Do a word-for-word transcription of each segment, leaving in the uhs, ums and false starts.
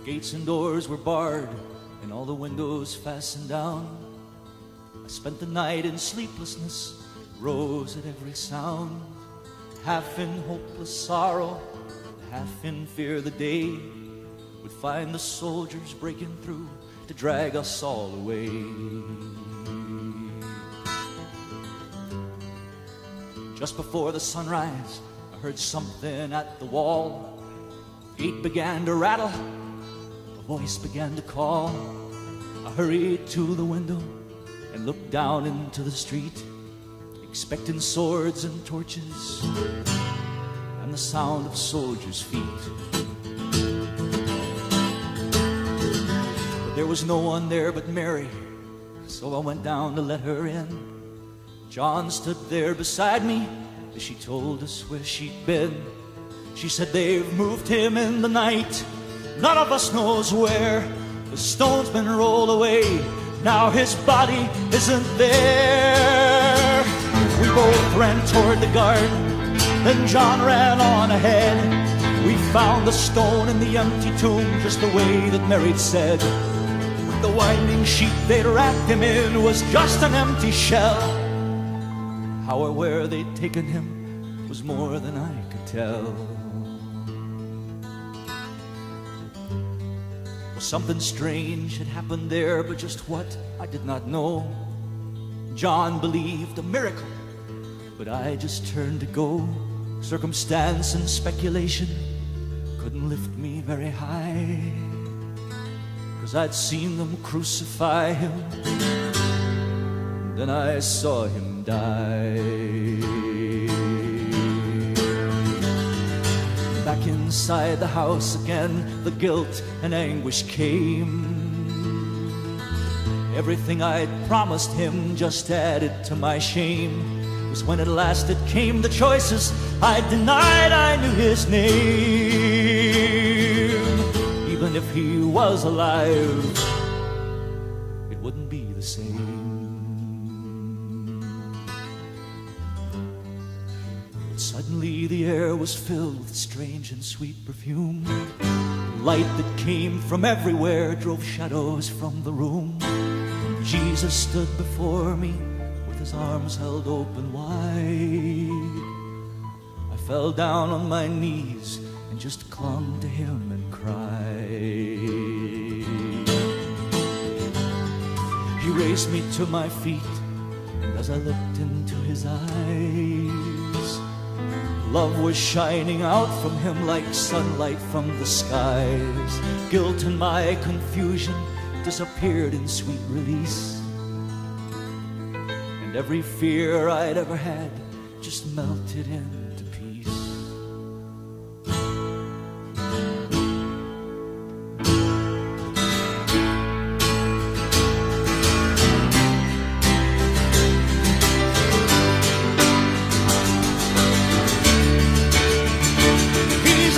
Gates and doors were barred, and all the windows fastened down. I spent the night in sleeplessness, rose at every sound, half in hopeless sorrow, half in fear the day would find the soldiers breaking through to drag us all away. Just before the sunrise, I heard something at the wall. The gate began to rattle, a voice began to call. I hurried to the window and looked down into the street, expecting swords and torches and the sound of soldiers' feet. But there was no one there but Mary, so I went down to let her in. John stood there beside me as she told us where she'd been. She said, they've moved him in the night, none of us knows where. The stone's been rolled away, now his body isn't there. We both ran toward the garden, then John ran on ahead. We found the stone in the empty tomb, just the way that Mary'd said. With the winding sheet they'd wrapped him in was just an empty shell. How or where they'd taken him was more than I could tell. Well, something strange had happened there, but just what, I did not know. John believed a miracle, but I just turned to go. Circumstance and speculation couldn't lift me very high, 'cause I'd seen them crucify him, then I saw him die. Back inside the house again, the guilt and anguish came. Everything I'd promised him just added to my shame. It was when at last it came the choices I denied I knew his name. Even if he was alive, it wouldn't be the same. But suddenly the air was filled with strange and sweet perfume. Light that came from everywhere drove shadows from the room. Jesus stood before me with his arms held open wide. I fell down on my knees and just clung to him and cried. He raised me to my feet, and as I looked into his eyes, love was shining out from him like sunlight from the skies. Guilt and my confusion disappeared in sweet release, and every fear I'd ever had just melted into peace. He's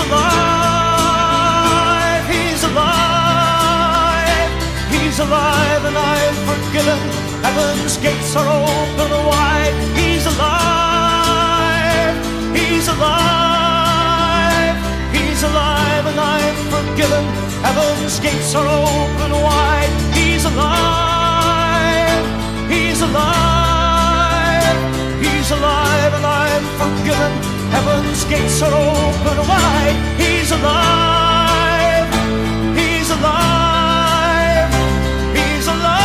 alive, he's alive, he's alive, and I'm forgiven. Heaven's gates are open wide. He's alive, he's alive, he's alive, and I'm forgiven. Heaven's gates are open wide. He's alive, he's alive, he's alive, and I'm forgiven. Heaven's gates are open wide. He's alive, he's alive, he's alive.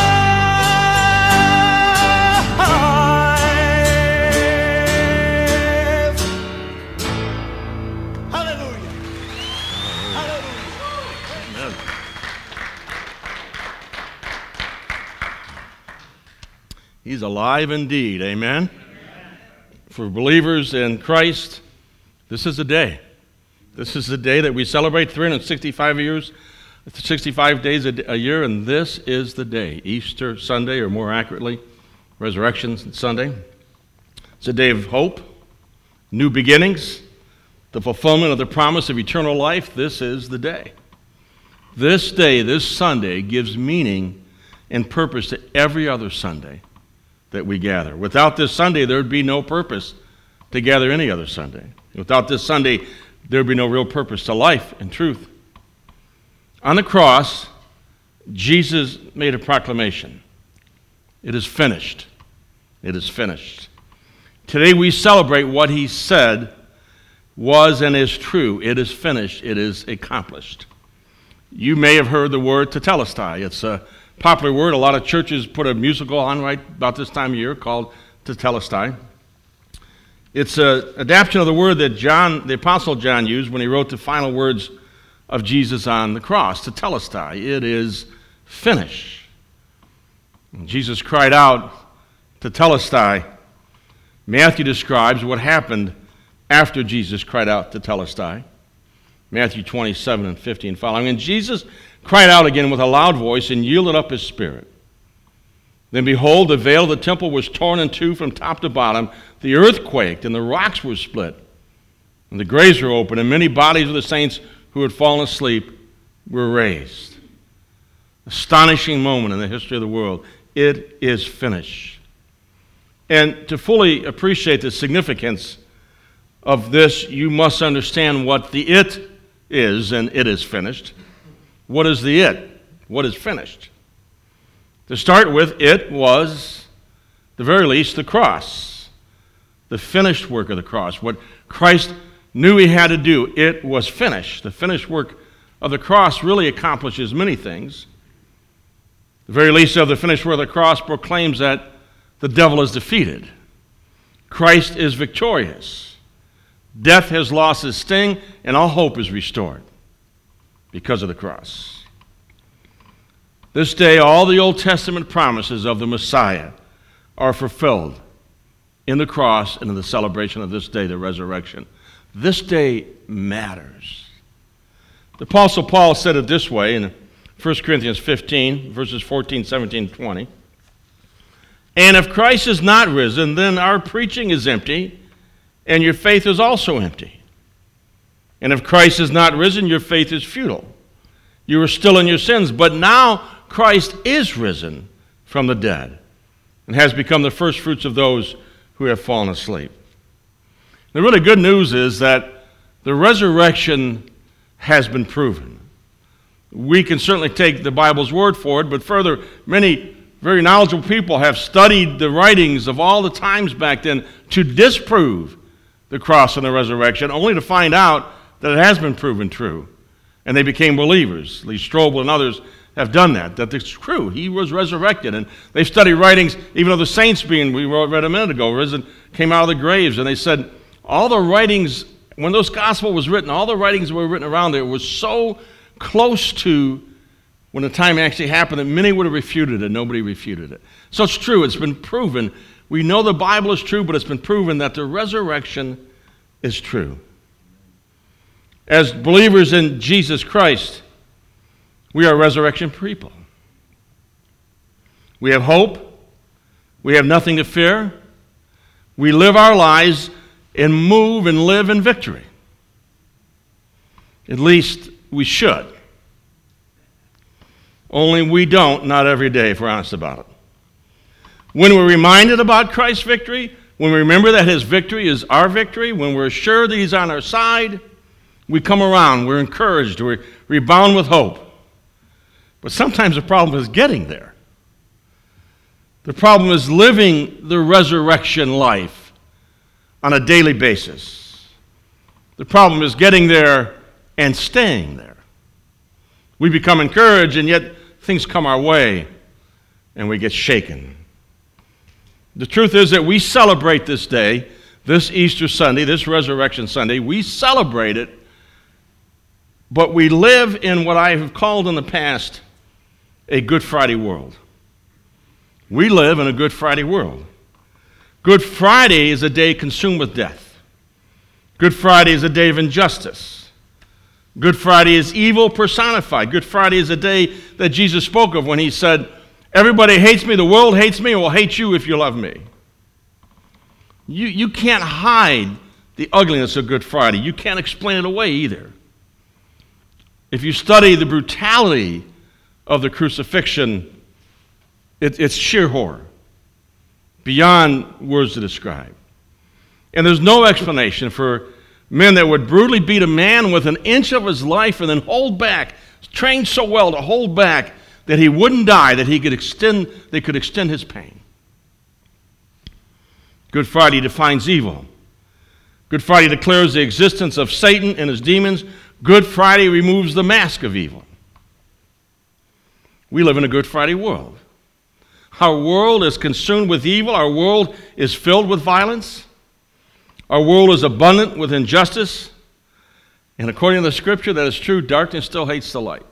He's alive indeed, amen? Amen. For believers in Christ, this is the day. This is the day that we celebrate three hundred sixty-five years, sixty-five days a, a year, and this is the day, Easter Sunday, or more accurately, Resurrection Sunday. It's a day of hope, new beginnings, the fulfillment of the promise of eternal life. This is the day. This day, this Sunday, gives meaning and purpose to every other Sunday that we gather. Without this Sunday, there would be no purpose to gather any other Sunday. Without this Sunday, there would be no real purpose to life and truth. On the cross, Jesus made a proclamation. It is finished. It is finished. Today we celebrate what he said was and is true. It is finished. It is accomplished. You may have heard the word tetelestai. It's a popular word. A lot of churches put a musical on right about this time of year called tetelestai. It's an adaptation of the word that John, the Apostle John, used when he wrote the final words of Jesus on the cross, tetelestai. It is finished. When Jesus cried out, tetelestai, Matthew describes what happened after Jesus cried out, tetelestai. Matthew twenty-seven and fifteen following. And Jesus cried out again with a loud voice and yielded up his spirit. Then behold, the veil of the temple was torn in two from top to bottom. The earth quaked and the rocks were split. And the graves were opened, and many bodies of the saints who had fallen asleep were raised. Astonishing moment in the history of the world. It is finished. And to fully appreciate the significance of this, you must understand what the it is, and it is finished. What is the it? What is finished? To start with, it was, at the very least, the cross. The finished work of the cross. What Christ knew he had to do, it was finished. The finished work of the cross really accomplishes many things. The very least of the finished work of the cross proclaims that the devil is defeated. Christ is victorious. Death has lost its sting, and all hope is restored because of the cross. This day, all the Old Testament promises of the Messiah are fulfilled in the cross and in the celebration of this day, the resurrection. This day matters. The Apostle Paul said it this way in First Corinthians fifteen, verses fourteen, seventeen, twenty. And if Christ is not risen, then our preaching is empty, and your faith is also empty. And if Christ is not risen, your faith is futile. You are still in your sins, but now Christ is risen from the dead and has become the first fruits of those who have fallen asleep. The really good news is that the resurrection has been proven. We can certainly take the Bible's word for it, but further, many very knowledgeable people have studied the writings of all the times back then to disprove the cross and the resurrection, only to find out that it has been proven true. And they became believers. Lee Strobel and others have done that, that it's true. He was resurrected. And they've studied writings, even of the saints being, we read a minute ago, risen, came out of the graves. And they said all the writings, when this gospel was written, all the writings that were written around there was so close to when the time actually happened that many would have refuted it. Nobody refuted it. So it's true. It's been proven. We know the Bible is true, but it's been proven that the resurrection is true. As believers in Jesus Christ, we are resurrection people. We have hope. We have nothing to fear. We live our lives and move and live in victory. At least we should. Only we don't, not every day, if we're honest about it. When we're reminded about Christ's victory, when we remember that his victory is our victory, when we're sure that he's on our side, we come around, we're encouraged, we rebound with hope. But sometimes the problem is getting there. The problem is living the resurrection life on a daily basis. The problem is getting there and staying there. We become encouraged, and yet things come our way, and we get shaken. The truth is that we celebrate this day, this Easter Sunday, this Resurrection Sunday. We celebrate it, but we live in what I have called in the past a Good Friday world. We live in a Good Friday world. Good Friday is a day consumed with death. Good Friday is a day of injustice. Good Friday is evil personified. Good Friday is a day that Jesus spoke of when he said, everybody hates me, the world hates me, and will hate you if you love me. You, you can't hide the ugliness of Good Friday. You can't explain it away either. If you study the brutality of the crucifixion, it, it's sheer horror, beyond words to describe. And there's no explanation for men that would brutally beat a man with an inch of his life and then hold back trained so well to hold back that he wouldn't die, that he could extend, they could extend his pain. Good Friday defines evil. Good Friday declares the existence of Satan and his demons. Good Friday removes the mask of evil. We live in a Good Friday world. Our world is consumed with evil. Our world is filled with violence. Our world is abundant with injustice. And according to the Scripture, that is true, darkness still hates the light.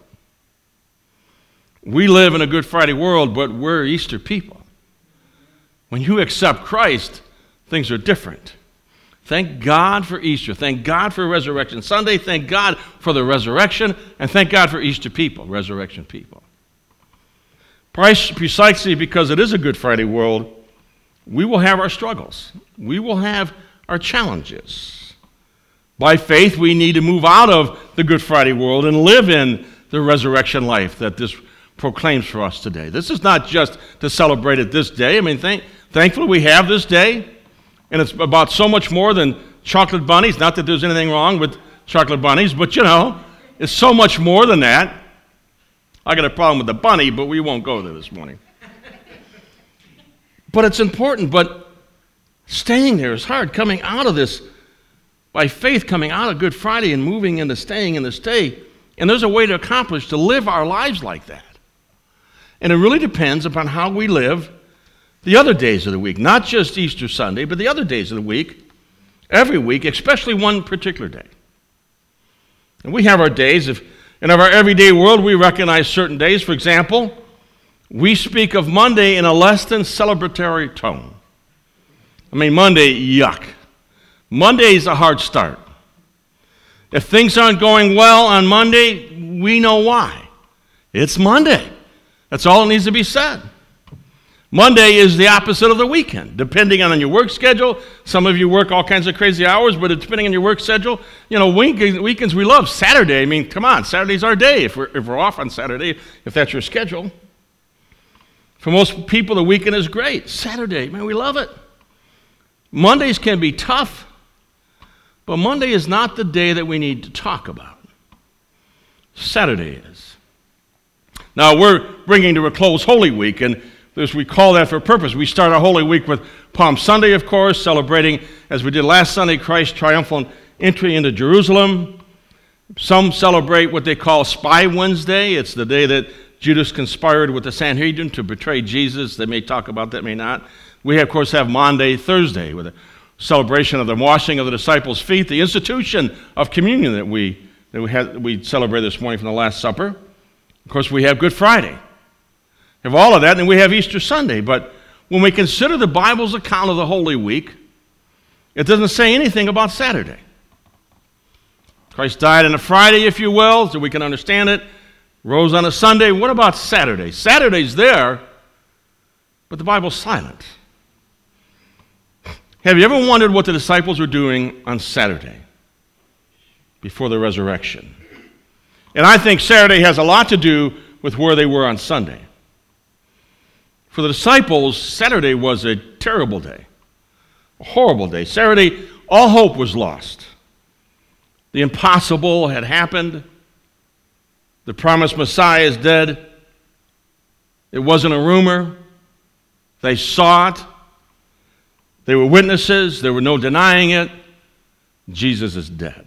We live in a Good Friday world, but we're Easter people. When you accept Christ, things are different. Thank God for Easter. Thank God for Resurrection Sunday. Thank God for the resurrection. And thank God for Easter people, resurrection people. Precisely because it is a Good Friday world, we will have our struggles. We will have our challenges. By faith, we need to move out of the Good Friday world and live in the resurrection life that this proclaims for us today. This is not just to celebrate it this day. I mean, thank, thankfully we have this day, and it's about so much more than chocolate bunnies. Not that there's anything wrong with chocolate bunnies, but you know, it's so much more than that. I got a problem with the bunny, but we won't go there this morning. But it's important, but staying there is hard. Coming out of this, by faith, coming out of Good Friday and moving into staying in this day, and there's a way to accomplish, to live our lives like that. And it really depends upon how we live the other days of the week, not just Easter Sunday, but the other days of the week, every week, especially one particular day. And we have our days. If in our everyday world, we recognize certain days. For example, we speak of Monday in a less than celebratory tone. I mean, Monday, yuck. Monday is a hard start. If things aren't going well on Monday, we know why. It's Monday. That's all that needs to be said. Monday is the opposite of the weekend, depending on your work schedule. Some of you work all kinds of crazy hours, but depending on your work schedule, you know, weekends we love. Saturday, I mean, come on, Saturday's our day if we're, if we're off on Saturday, if that's your schedule. For most people, the weekend is great. Saturday, man, we love it. Mondays can be tough, but Monday is not the day that we need to talk about. Saturday is. Now, we're bringing to a close Holy Week, and we call that for a purpose. We start our Holy Week with Palm Sunday, of course, celebrating, as we did last Sunday, Christ's triumphal entry into Jerusalem. Some celebrate what they call Spy Wednesday. It's the day that Judas conspired with the Sanhedrin to betray Jesus. They may talk about that, may not. We, of course, have Maundy Thursday with a celebration of the washing of the disciples' feet, the institution of communion that we that we had we celebrate this morning from the Last Supper. Of course, we have Good Friday. We have all of that, and then we have Easter Sunday. But when we consider the Bible's account of the Holy Week, it doesn't say anything about Saturday. Christ died on a Friday, if you will, so we can understand it. Rose on a Sunday. What about Saturday? Saturday's there, but the Bible's silent. Have you ever wondered what the disciples were doing on Saturday before the resurrection? And I think Saturday has a lot to do with where they were on Sunday. For the disciples, Saturday was a terrible day, a horrible day. Saturday, all hope was lost. The impossible had happened. The promised Messiah is dead. It wasn't a rumor. They saw it. They were witnesses. There were no denying it. Jesus is dead.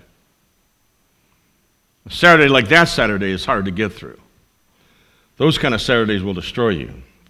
A Saturday like that Saturday is hard to get through. Those kind of Saturdays will destroy you.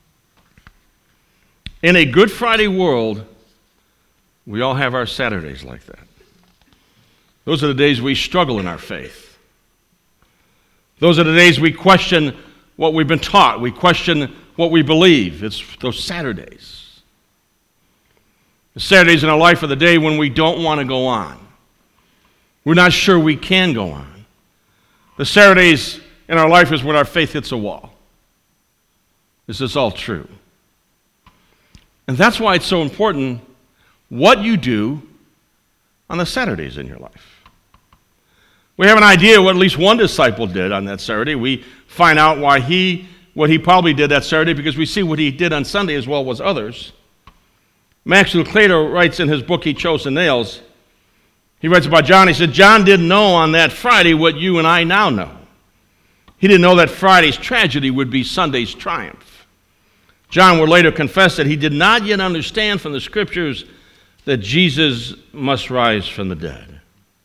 In a Good Friday world, we all have our Saturdays like that. Those are the days we struggle in our faith. Those are the days we question what we've been taught. We question what we believe. It's those Saturdays. The Saturdays in our life are the day when we don't want to go on. We're not sure we can go on. The Saturdays in our life is when our faith hits a wall. This is all true. And that's why it's so important what you do on the Saturdays in your life. We have an idea what at least one disciple did on that Saturday. We find out why he, what he probably did that Saturday because we see what he did on Sunday as well as others. Max Lucado writes in his book, He Chose the Nails, he writes about John, he said, John didn't know on that Friday what you and I now know. He He didn't know that Friday's tragedy would be Sunday's triumph. John would later confess that he did not yet understand from the Scriptures that Jesus must rise from the dead.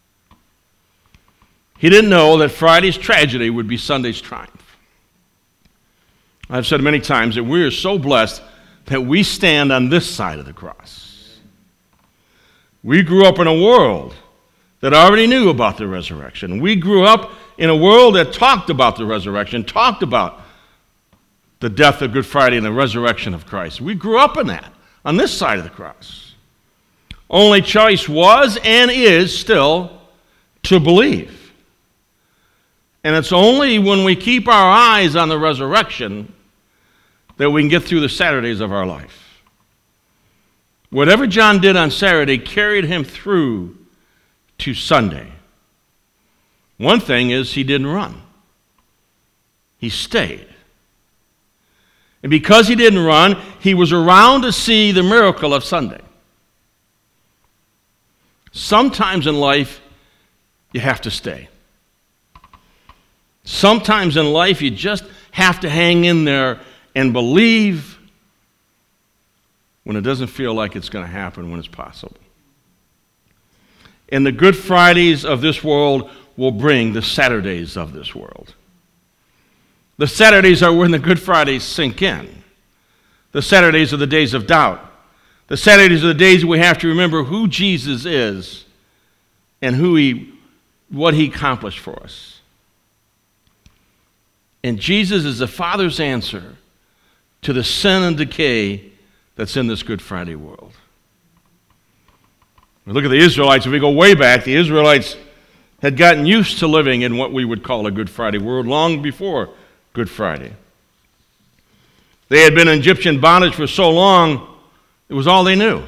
He didn't know that Friday's tragedy would be Sunday's triumph. I've said many times that we are so blessed that we stand on this side of the cross. We grew up in a world that already knew about the resurrection. We grew up in a world that talked about the resurrection, talked about the death of Good Friday and the resurrection of Christ. We grew up in that, on this side of the cross. Only choice was and is still to believe. And it's only when we keep our eyes on the resurrection that we can get through the Saturdays of our life. Whatever John did on Saturday carried him through to Sunday. One thing is he didn't run. He stayed. And because he didn't run, he was around to see the miracle of Sunday. Sometimes in life, you have to stay. Sometimes in life, you just have to hang in there and believe when it doesn't feel like it's going to happen when it's possible. And the Good Fridays of this world will bring the Saturdays of this world. The Saturdays are when the Good Fridays sink in. The Saturdays are the days of doubt. The Saturdays are the days we have to remember who Jesus is and who he, what he accomplished for us. And Jesus is the Father's answer to the sin and decay that's in this Good Friday world. We look at the Israelites, if we go way back, the Israelites had gotten used to living in what we would call a Good Friday world long before Good Friday. They had been in Egyptian bondage for so long, it was all they knew.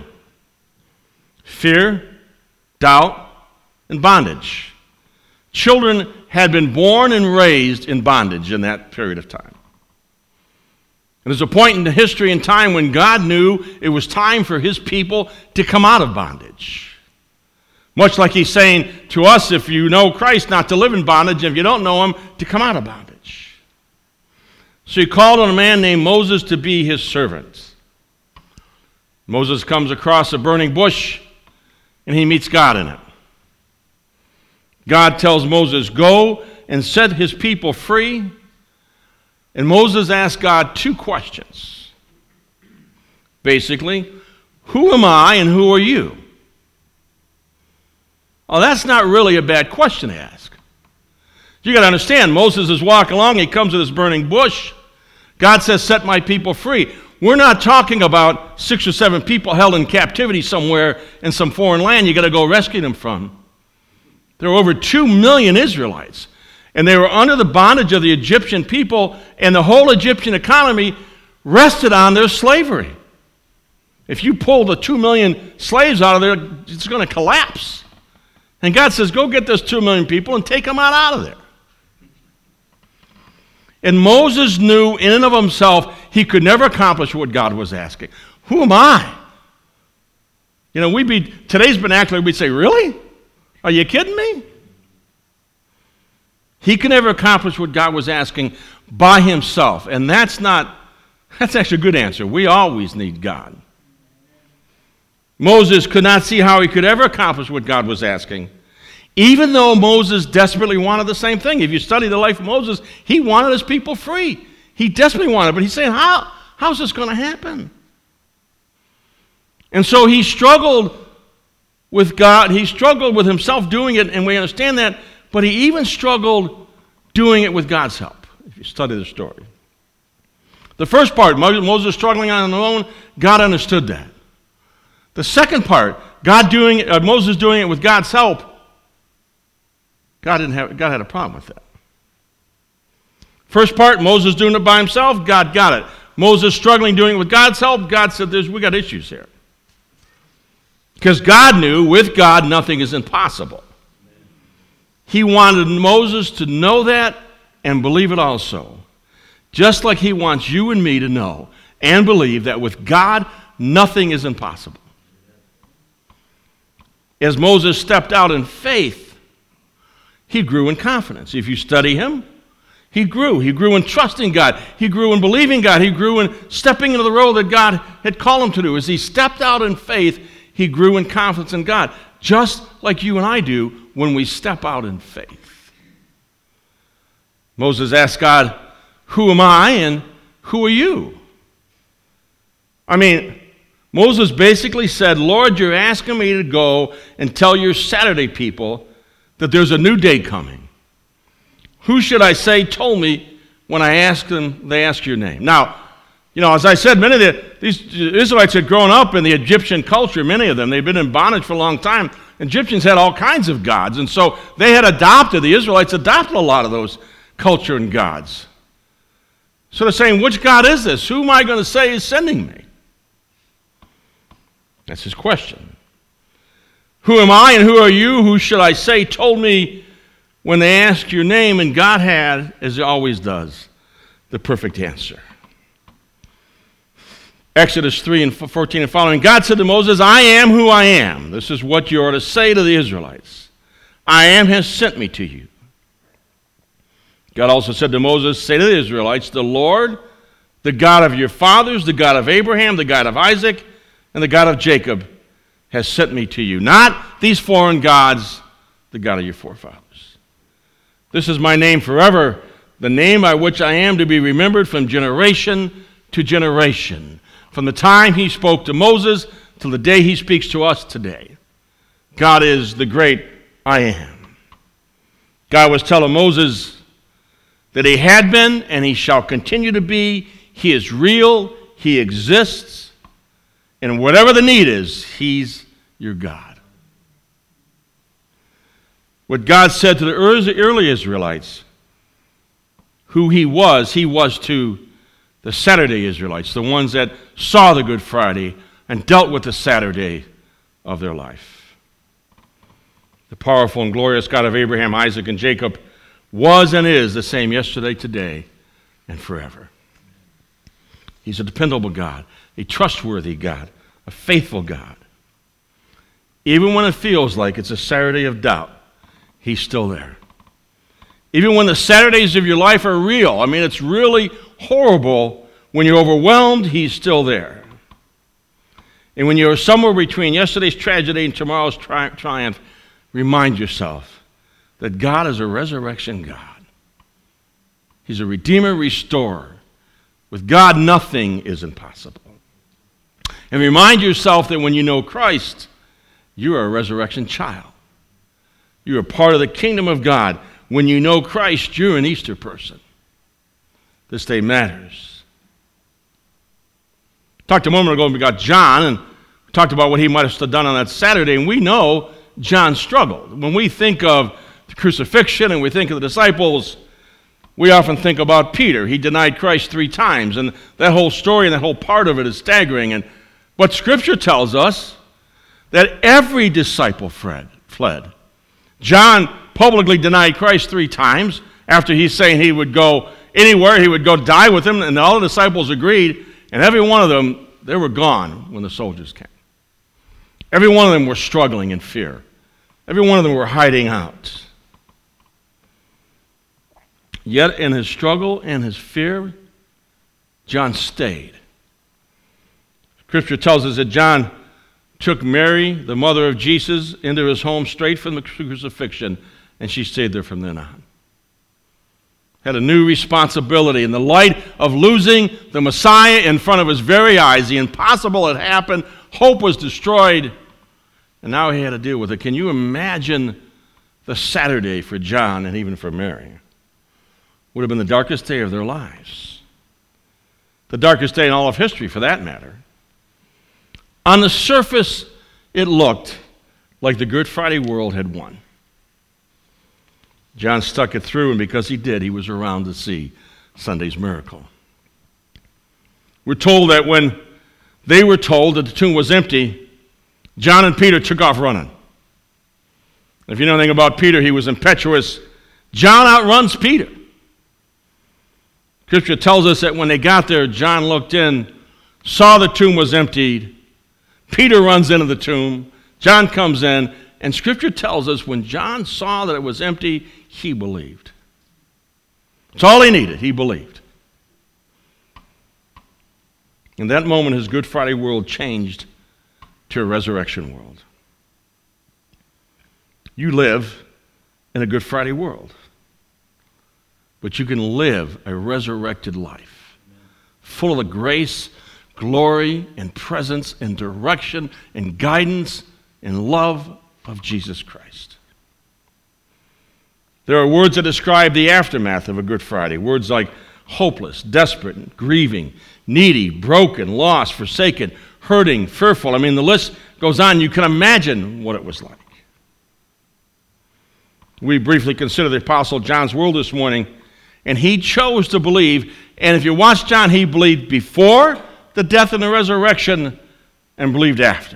Fear, doubt, and bondage. Children had been born and raised in bondage in that period of time. And there's a point in the history and time when God knew it was time for his people to come out of bondage. Much like he's saying to us, if you know Christ, not to live in bondage, and if you don't know him, to come out of bondage. So he called on a man named Moses to be his servant. Moses comes across a burning bush, and he meets God in it. God tells Moses, go and set his people free. And Moses asked God two questions. Basically, who am I and who are you? Oh, that's not really a bad question to ask. You got to understand, Moses is walking along, he comes to this burning bush. God says, set my people free. We're not talking about six or seven people held in captivity somewhere in some foreign land you got to go rescue them from. There were over two million Israelites. And they were under the bondage of the Egyptian people, and the whole Egyptian economy rested on their slavery. If you pull the two million slaves out of there, it's going to collapse. And God says, go get those two million people and take them out, out of there. And Moses knew in and of himself he could never accomplish what God was asking. Who am I? You know, we'd be, today's vernacular, we'd say, really? Are you kidding me? He could never accomplish what God was asking by himself. And that's not, that's actually a good answer. We always need God. Moses could not see how he could ever accomplish what God was asking, even though Moses desperately wanted the same thing. If you study the life of Moses, he wanted his people free. He desperately wanted it, but he's saying, how, how's this going to happen? And so he struggled with God. He struggled with himself doing it, and we understand that. But he even struggled doing it with God's help, if you study the story. The first part, Moses struggling on his own, God understood that. The second part, God doing, uh, Moses doing it with God's help, God didn't have. God had a problem with that. First part, Moses doing it by himself, God got it. Moses struggling doing it with God's help, God said, "There's we got issues here." Because God knew, with God, nothing is impossible. He wanted Moses to know that and believe it also. Just like he wants you and me to know and believe that with God, nothing is impossible. As Moses stepped out in faith, he grew in confidence. If you study him, He grew. He grew in trusting God. He grew in believing God. He grew in stepping into the role that God had called him to do. As he stepped out in faith, he grew in confidence in God, just like you and I do when we step out in faith. Moses asked God, "Who am I and who are you?" I mean, Moses basically said, "Lord, you're asking me to go and tell your Saturday people that there's a new day coming. Who should I say told me when I asked them, they ask your name?" Now, you know, as I said, many of the, these Israelites had grown up in the Egyptian culture, many of them. They'd been in bondage for a long time. Egyptians had all kinds of gods, and so they had adopted, the Israelites adopted a lot of those culture and gods. So they're saying, which God is this? Who am I going to say is sending me? That's his question. Who am I and who are you? Who should I say told me when they ask your name? And God had, as he always does, the perfect answer. Exodus three and fourteen and following, God said to Moses, "I am who I am." This is what you are to say to the Israelites. "I am has sent me to you." God also said to Moses, "Say to the Israelites, the Lord, the God of your fathers, the God of Abraham, the God of Isaac, and the God of Jacob, has sent me to you. Not these foreign gods, the God of your forefathers. This is my name forever, the name by which I am to be remembered from generation to generation, from the time he spoke to Moses till the day he speaks to us today. God is the great I am." God was telling Moses that he had been and he shall continue to be. He is real. He exists. And whatever the need is, he's your God. What God said to the early Israelites, who he was, he was to the Saturday Israelites, the ones that saw the Good Friday and dealt with the Saturday of their life. The powerful and glorious God of Abraham, Isaac, and Jacob was and is the same yesterday, today, and forever. He's a dependable God, a trustworthy God, a faithful God. Even when it feels like it's a Saturday of doubt, he's still there. Even when the Saturdays of your life are real, I mean, it's really horrible, when you're overwhelmed, he's still there. And when you're somewhere between yesterday's tragedy and tomorrow's tri- triumph, remind yourself that God is a resurrection God. He's a redeemer, restorer. With God, nothing is impossible. And remind yourself that when you know Christ, you are a resurrection child. You are part of the kingdom of God. When you know Christ, you're an Easter person. This day matters. Talked a moment ago about John, and talked about what he might have done on that Saturday, and we know John struggled. When we think of the crucifixion and we think of the disciples, we often think about Peter. He denied Christ three times, and that whole story and that whole part of it is staggering. And but Scripture tells us that every disciple fled. fled. John publicly denied Christ three times after he's saying he would go anywhere, he would go die with him, and all the disciples agreed, and every one of them, they were gone when the soldiers came. Every one of them were struggling in fear. Every one of them were hiding out. Yet in his struggle and his fear, John stayed. Scripture tells us that John took Mary, the mother of Jesus, into his home straight from the crucifixion, and she stayed there from then on. Had a new responsibility in the light of losing the Messiah in front of his very eyes. The impossible had happened. Hope was destroyed. And now he had to deal with it. Can you imagine the Saturday for John and even for Mary? Would have been the darkest day of their lives. The darkest day in all of history, for that matter. On the surface, it looked like the Good Friday world had won. John stuck it through, and because he did, he was around to see Sunday's miracle. We're told that when they were told that the tomb was empty, John and Peter took off running. If you know anything about Peter, he was impetuous. John outruns Peter. Scripture tells us that when they got there, John looked in, saw the tomb was emptied. Peter runs into the tomb. John comes in, and Scripture tells us when John saw that it was empty, he believed. It's all he needed. He believed. In that moment, his Good Friday world changed to a resurrection world. You live in a Good Friday world, but you can live a resurrected life, full of the grace, glory, and presence, and direction, and guidance, and love of Jesus Christ. There are words that describe the aftermath of a Good Friday, words like hopeless, desperate, grieving, needy, broken, lost, forsaken, hurting, fearful. I mean, the list goes on. You can imagine what it was like. We briefly consider the Apostle John's world this morning, and he chose to believe. And if you watch John, he believed before the death and the resurrection and believed after.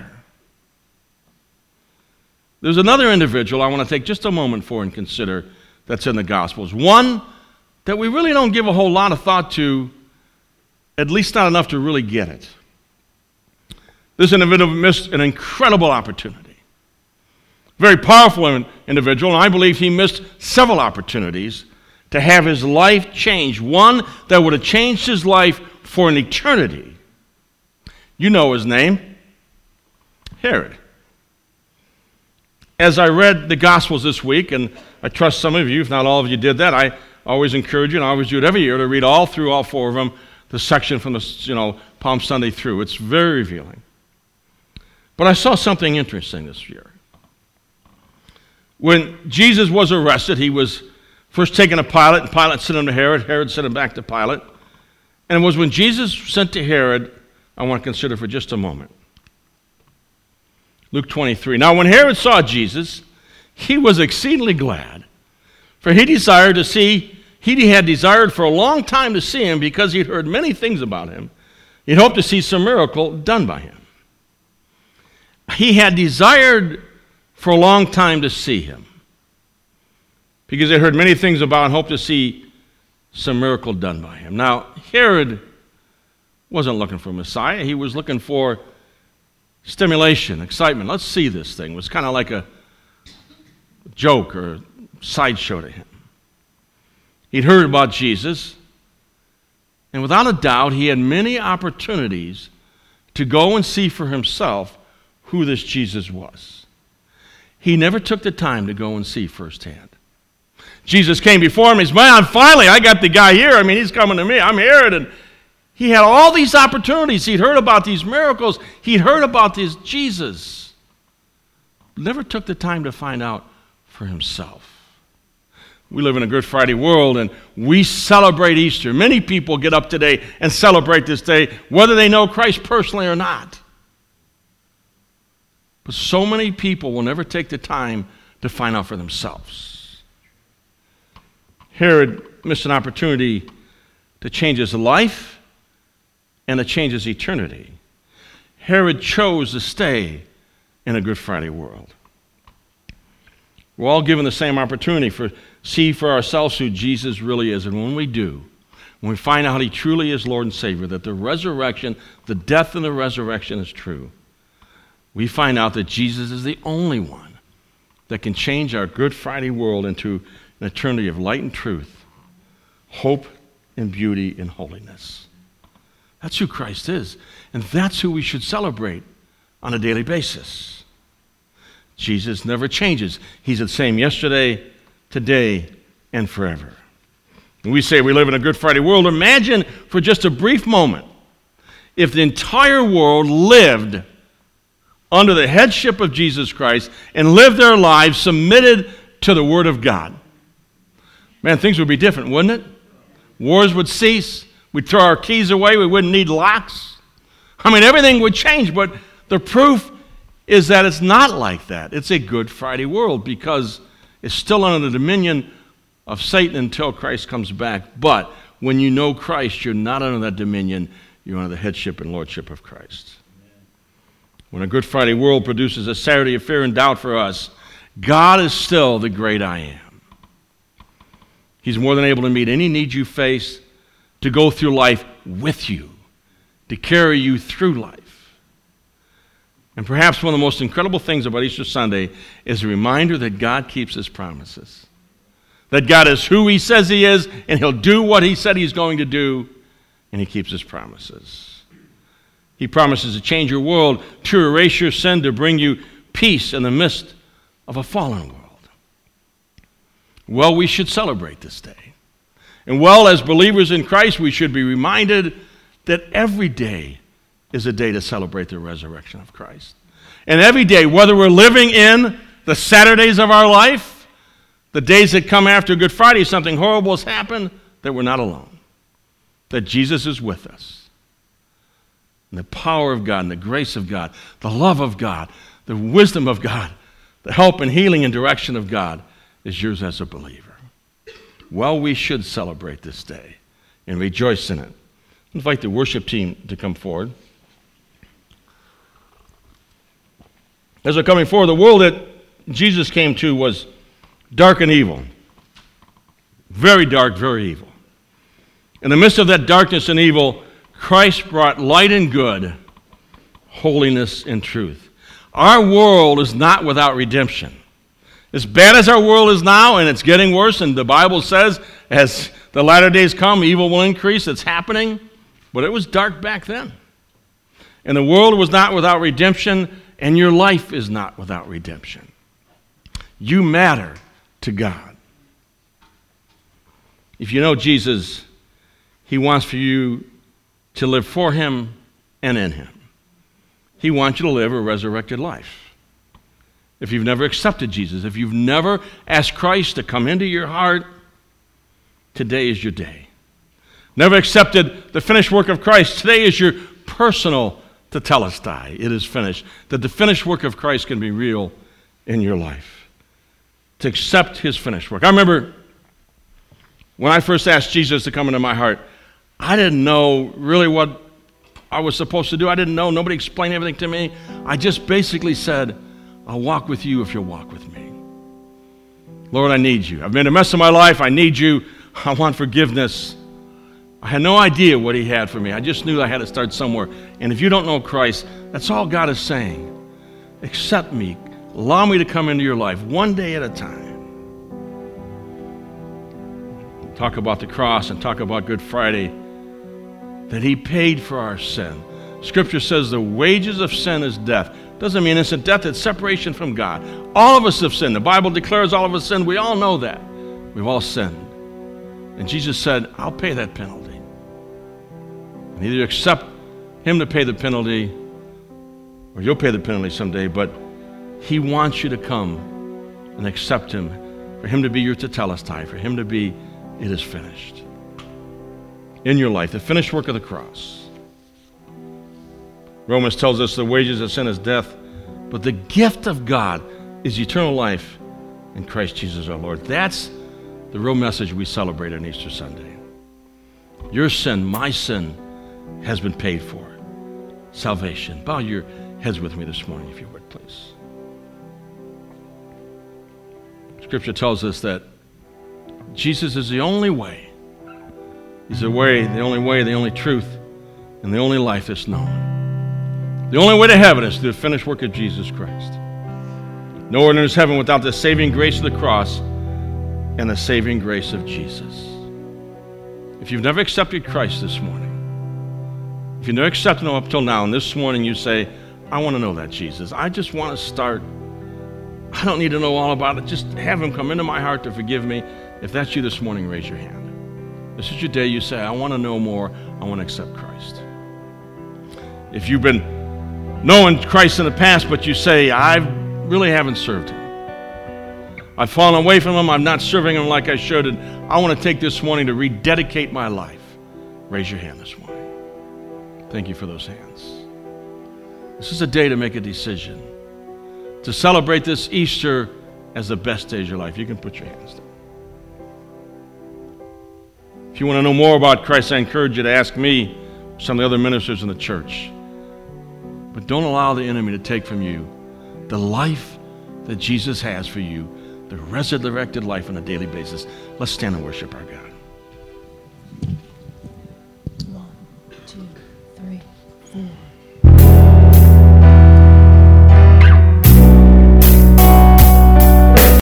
There's another individual I want to take just a moment for and consider that's in the Gospels. One that we really don't give a whole lot of thought to, at least not enough to really get it. This individual missed an incredible opportunity. Very powerful individual, and I believe he missed several opportunities to have his life changed. One that would have changed his life for an eternity. You know his name, Herod. As I read the Gospels this week, and I trust some of you, if not all of you did that, I always encourage you, and I always do it every year, to read all through all four of them, the section from the, you know, Palm Sunday through. It's very revealing. But I saw something interesting this year. When Jesus was arrested, he was first taken to Pilate, and Pilate sent him to Herod. Herod sent him back to Pilate. And it was when Jesus sent to Herod, I want to consider for just a moment. Luke twenty-three. Now when Herod saw Jesus, he was exceedingly glad, for he desired to see, he had desired for a long time to see him, because he'd heard many things about him. He'd hoped to see some miracle done by him. He had desired for a long time to see him, because they heard many things about and hoped to see some miracle done by him. Now, Herod wasn't looking for Messiah. He was looking for stimulation, excitement. Let's see this thing. It was kind of like a joke or a sideshow to him. He'd heard about Jesus, and without a doubt, he had many opportunities to go and see for himself who this Jesus was. He never took the time to go and see firsthand. Jesus came before him. He's, man, finally, I got the guy here. I mean, he's coming to me. I'm Herod. And he had all these opportunities. He'd heard about these miracles. He'd heard about this Jesus. Never took the time to find out for himself. We live in a Good Friday world, and we celebrate Easter. Many people get up today and celebrate this day, whether they know Christ personally or not. But so many people will never take the time to find out for themselves. Herod missed an opportunity to change his life and to change his eternity. Herod chose to stay in a Good Friday world. We're all given the same opportunity for see for ourselves who Jesus really is. And when we do, when we find out he truly is Lord and Savior, that the resurrection, the death and the resurrection is true, we find out that Jesus is the only one that can change our Good Friday world into an eternity of light and truth, hope and beauty and holiness. That's who Christ is, and that's who we should celebrate on a daily basis. Jesus never changes. He's the same yesterday, today, and forever. And we say we live in a Good Friday world. Imagine for just a brief moment if the entire world lived under the headship of Jesus Christ and lived their lives submitted to the Word of God. Man, things would be different, wouldn't it? Wars would cease. We'd throw our keys away. We wouldn't need locks. I mean, everything would change, but the proof is that it's not like that. It's a Good Friday world because it's still under the dominion of Satan until Christ comes back. But when you know Christ, you're not under that dominion. You're under the headship and lordship of Christ. When a Good Friday world produces a Saturday of fear and doubt for us, God is still the great I am. He's more than able to meet any need you face, to go through life with you, to carry you through life. And perhaps one of the most incredible things about Easter Sunday is a reminder that God keeps his promises. that God is who he says he is, and he'll do what he said he's going to do, and he keeps his promises. He promises to change your world, to erase your sin, to bring you peace in the midst of a fallen world. Well, we should celebrate this day. And well, as believers in Christ, we should be reminded that every day is a day to celebrate the resurrection of Christ. And every day, whether we're living in the Saturdays of our life, the days that come after Good Friday, something horrible has happened, that we're not alone. That Jesus is with us. And the power of God and the grace of God, the love of God, the wisdom of God, the help and healing and direction of God is yours as a believer. Well, we should celebrate this day and rejoice in it. I invite the worship team to come forward. As they're coming forward, the world that Jesus came to was dark and evil. Very dark, very evil. In the midst of that darkness and evil, Christ brought light and good, holiness and truth. Our world is not without redemption. As bad as our world is now, and it's getting worse, and the Bible says as the latter days come, evil will increase. It's happening. But it was dark back then. And the world was not without redemption, and your life is not without redemption. You matter to God. If you know Jesus, he wants for you to live for him and in him. He wants you to live a resurrected life. If you've never accepted Jesus, if you've never asked Christ to come into your heart, today is your day. Never accepted the finished work of Christ, today is your personal tetelestai. It is finished. That the finished work of Christ can be real in your life. To accept his finished work. I remember when I first asked Jesus to come into my heart, I didn't know really what I was supposed to do. I didn't know. Nobody explained everything to me. I just basically said, I'll walk with you if you'll walk with me. Lord, I need you. I've made a mess of my life. I need you. I want forgiveness. I had no idea what he had for me. I just knew I had to start somewhere. And if you don't know Christ, that's all God is saying. Accept me. Allow me to come into your life one day at a time. Talk about the cross and talk about Good Friday, that he paid for our sin. Scripture says the wages of sin is death. Doesn't mean instant death, it's separation from God. All of us have sinned. The Bible declares all of us sinned. We all know that. We've all sinned. And Jesus said, I'll pay that penalty. And either accept him to pay the penalty, or you'll pay the penalty someday, but he wants you to come and accept him, for him to be your tetelestai, for him to be, it is finished. In your life, the finished work of the cross. Romans tells us the wages of sin is death, but the gift of God is eternal life in Christ Jesus our Lord. That's the real message we celebrate on Easter Sunday. Your sin, my sin, has been paid for. Salvation. Bow your heads with me this morning, if you would, please. Scripture tells us that Jesus is the only way. He's the way, the only way, the only truth, and the only life that's known. The only way to heaven is through the finished work of Jesus Christ. No one enters heaven without the saving grace of the cross and the saving grace of Jesus. If you've never accepted Christ this morning, if you've never accepted him up till now, and this morning you say, I want to know that Jesus. I just want to start. I don't need to know all about it. Just have him come into my heart to forgive me. If that's you this morning, raise your hand. This is your day. You say, I want to know more. I want to accept Christ. If you've been knowing Christ in the past, but you say, I really haven't served him. I've fallen away from him. I'm not serving him like I should. And I want to take this morning to rededicate my life. Raise your hand this morning. Thank you for those hands. This is a day to make a decision. To celebrate this Easter as the best day of your life. You can put your hands down. If you want to know more about Christ, I encourage you to ask me, some of the other ministers in the church. But don't allow the enemy to take from you the life that Jesus has for you, the resurrected life on a daily basis. Let's stand and worship our God. One, two, three, four.